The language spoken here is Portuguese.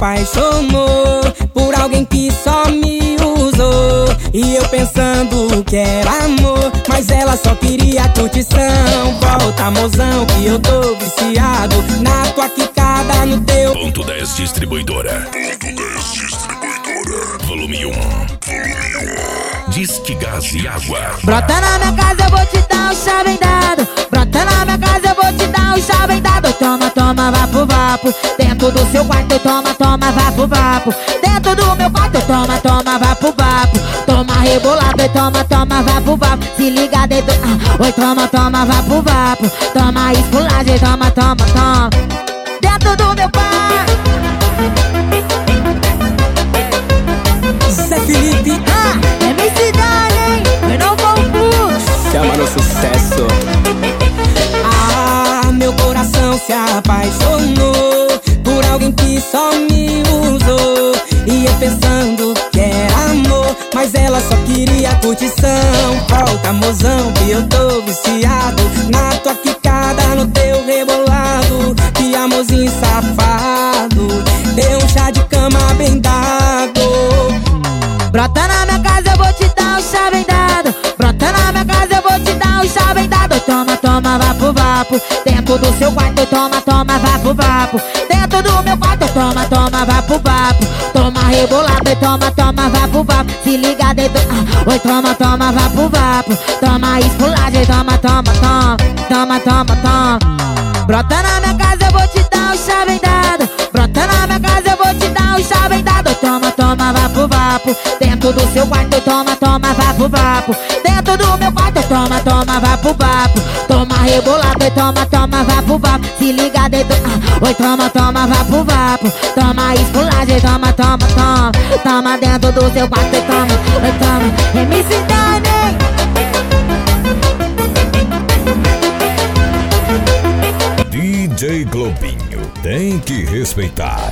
apaixonou por alguém que só me usou. E eu pensando que era amor, mas ela só queria curtição. Volta, mozão, que eu tô viciado na tua quicada, no teu Ponto 10 Distribuidora. Volume 1. Disque Gás e Água. Brota na minha casa, eu vou te dar um chá bem dado. Brota na minha casa, eu vou te dar um chá bem dado. Toma, toma, vapo, vapo. Dentro do seu quarto, toma, toma, vapo, vapo. Dentro do meu quarto, toma, toma, vapo, vapo. Toma rebolado e toma, toma, vapo, vapo. Se liga dentro, oi, toma, toma, vapo, vapo. Toma esculagem, toma, toma, toma. Dentro do meu quarto. Zé Felipe, é minha cidade, hein? Eu não vou chama no sucesso. Meu coração se apaixonou por alguém que só me usou. E eu pensando que era amor, mas ela só queria curtição. Volta, mozão, que eu tô viciado na tua quicada, no teu rebolado. Que amorzinho safado, deu um chá de cama bem dado. Brota na minha casa, eu vou te dar um chá bem dado. Brota na minha casa, eu vou te dar um chá bem dado. Toma, toma, vapo, vapo. Dentro do seu quarto, toma, toma, vapo, vapo. Dentro do meu quarto, toma, toma, vapo, vapo. Toma rebolado e toma, toma, vapo, vapo. Se liga dentro, oi, toma, toma, vapo, vapo. Toma esculagem, toma, toma, toma. Toma, toma, toma. Brota na minha casa, eu vou te dar um chá bem dado. Brota na minha casa, eu vou te dar um chá bem dado. Toma, toma, vapo, vapo. Dentro do seu quarto, toma, toma, vapo, vapo. Dentro do meu quarto, toma, toma, vapo, vapo. Toma rebolado e toma, toma, vapo, vapo. Se liga dentro, oi, toma, toma, vapo, vapo. Toma esculagem, toma, toma, toma. Toma dentro do seu quarto e toma, oi, toma. MC Dani. DJ Globinho, tem que respeitar.